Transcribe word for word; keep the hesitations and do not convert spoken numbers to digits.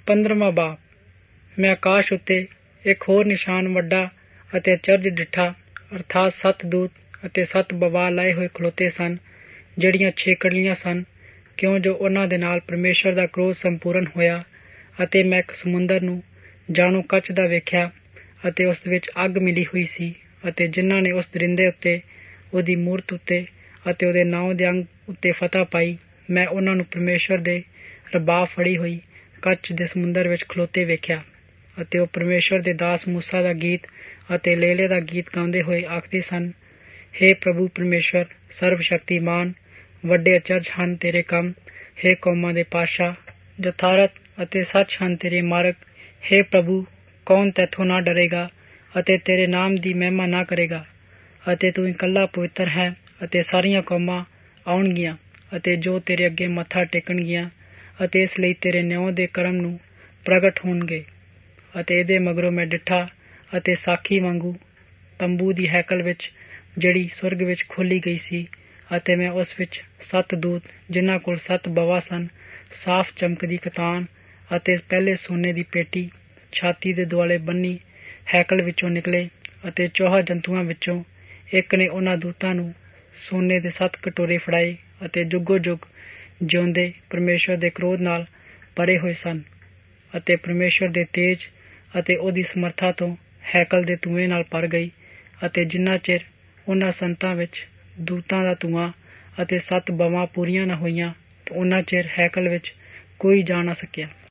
ਪੰਦਰਵਾਂ ਬਾਬ। ਮੈਂ ਆਕਾਸ਼ ਉੱਤੇ ਇੱਕ ਹੋਰ ਨਿਸ਼ਾਨ ਵੱਡਾ ਅਤੇ ਅਚਰਜ ਡਿੱਠਾ, ਅਰਥਾਤ ਸੱਤ ਦੂਤ ਅਤੇ ਸੱਤ ਬਵਾ ਲਾਏ ਹੋਏ ਖਲੋਤੇ ਸਨ, ਜਿਹੜੀਆਂ ਛੇ ਕੜੀਆਂ ਸਨ, ਕਿਉਂ ਜੋ ਉਹਨਾਂ ਦੇ ਨਾਲ ਪਰਮੇਸ਼ਰ ਦਾ ਕ੍ਰੋਧ ਸੰਪੂਰਨ ਹੋਇਆ। ਅਤੇ ਮੈਂ ਇੱਕ ਸਮੁੰਦਰ ਨੂੰ ਜਾਣੂ ਕੱਚ ਦਾ ਵੇਖਿਆ, ਅਤੇ ਉਸ ਵਿੱਚ ਅੱਗ ਮਿਲੀ ਹੋਈ ਸੀ, ਅਤੇ ਜਿਨ੍ਹਾਂ ਨੇ ਉਸ ਦਰਿੰਦੇ ਉੱਤੇ, ਉਹਦੀ ਮੂਰਤ ਉੱਤੇ ਅਤੇ ਉਹਦੇ ਨਾਮ ਦੇ ਅੰਗ ਉੱਤੇ ਫਤਹ ਪਾਈ, ਮੈਂ ਉਹਨਾਂ ਨੂੰ ਪਰਮੇਸ਼ਰ ਦੇ ਰਬਾਬ ਫੜੀ ਹੋਈ ਕੱਚ ਦੇ ਸਮੁੰਦਰ ਵਿੱਚ ਖਲੋਤੇ ਵੇਖਿਆ। ਅਤੇ ਉਹ ਪਰਮੇਸ਼ਰ ਦੇ ਦਾਸ ਮੂਸਾ ਦਾ ਗੀਤ ਅਤੇ ਲੇਲੇ ਦਾ ਗੀਤ ਗਾਉਂਦੇ ਹੋਏ ਆਖਦੇ ਸਨ, ਹੇ ਪ੍ਰਭੂ ਪਰਮੇਸ਼ਰ ਸਰਬ ਸ਼ਕਤੀਮਾਨ, ਵੱਡੇ ਅਚਰਜ ਹਨ ਤੇਰੇ ਕੰਮ। ਹੇ ਕੌਮਾਂ ਦੇ ਪਾਤਸ਼ਾਹ, ਜਥਾਰਤ ਅਤੇ ਸੱਚ ਹਨ ਤੇਰੇ ਮਾਰਗ। ਹੇ ਪ੍ਰਭੂ, ਕੌਣ ਤੈਥੋਂ ਨਾ ਡਰੇਗਾ ਅਤੇ ਤੇਰੇ ਨਾਮ ਦੀ ਮਹਿਮਾ ਨਾ ਕਰੇਗਾ। ਅਤੇ ਤੂੰ ਇਕੱਲਾ ਪਵਿੱਤਰ ਹੈ, ਅਤੇ ਸਾਰੀਆਂ ਕੌਮਾਂ ਆਉਣਗੀਆਂ ਅਤੇ ਜੋ ਤੇਰੇ ਅੱਗੇ ਮੱਥਾ ਟੇਕਣਗੀਆਂ, ਅਤੇ ਇਸ ਲਈ ਤੇਰੇ ਨਿਉਂ ਦੇ ਕਰਮ ਨੂੰ ਪ੍ਰਗਟ ਹੋਣਗੇ। ਅਤੇ ਇਹਦੇ ਮਗਰੋਂ ਮੈਂ ਡਿੱਠਾ ਅਤੇ ਸਾਖੀ ਵਾਂਗੂ ਤੰਬੂ ਦੀ ਹੈਕਲ ਵਿੱਚ, ਜਿਹੜੀ ਸੁਰਗ ਵਿੱਚ ਖੋਲ੍ਹੀ ਗਈ ਸੀ, ਅਤੇ ਮੈਂ ਉਸ ਵਿੱਚ ਸੱਤ ਦੂਤ, ਜਿਨ੍ਹਾਂ ਕੋਲ ਸੱਤ ਬਵਾ ਸਨ, ਸਾਫ਼ ਚਮਕਦੀ ਕਤਾਨ ਅਤੇ ਪਹਿਲੇ ਸੋਨੇ ਦੀ ਪੇਟੀ ਛਾਤੀ ਦੇ ਦੁਆਲੇ ਬੰਨੀ ਹੈਕਲ ਵਿੱਚੋਂ ਨਿਕਲੇ। ਅਤੇ ਚੌਹਾਂ ਜੰਤੂਆਂ ਵਿੱਚੋਂ ਇੱਕ ਨੇ ਉਹਨਾਂ ਦੂਤਾਂ ਨੂੰ ਸੋਨੇ ਦੇ ਸੱਤ ਕਟੋਰੇ ਫੜਾਏ, ਅਤੇ ਜੁੱਗੋ ਜੁੱਗ ਜਿਉਂਦੇ ਪਰਮੇਸ਼ਰ ਦੇ ਕ੍ਰੋਧ ਨਾਲ ਭਰੇ ਹੋਏ ਸਨ, ਅਤੇ ਪਰਮੇਸ਼ਰ ਦੇ ਤੇਜ ਅਤੇ ਉਹਦੀ ਸਮਰਥਾ ਤੋਂ ਹੈਕਲ ਦੇ ਧੂੰਏਂ ਨਾਲ ਭਰ ਗਈ। ਅਤੇ ਜਿੰਨਾ ਚਿਰ ਉਹਨਾਂ ਸੰਤਾਂ ਵਿੱਚ ਦੂਤਾਂ ਦਾ ਧੂੰਆਂ ਅਤੇ ਸੱਤ ਬਵਾਂ ਪੂਰੀਆਂ ਨਾ ਹੋਈਆਂ, ਤਾਂ ਉਹਨਾਂ ਚਿਰ ਹੈਕਲ ਵਿੱਚ ਕੋਈ ਜਾ ਨਾ ਸਕਿਆ।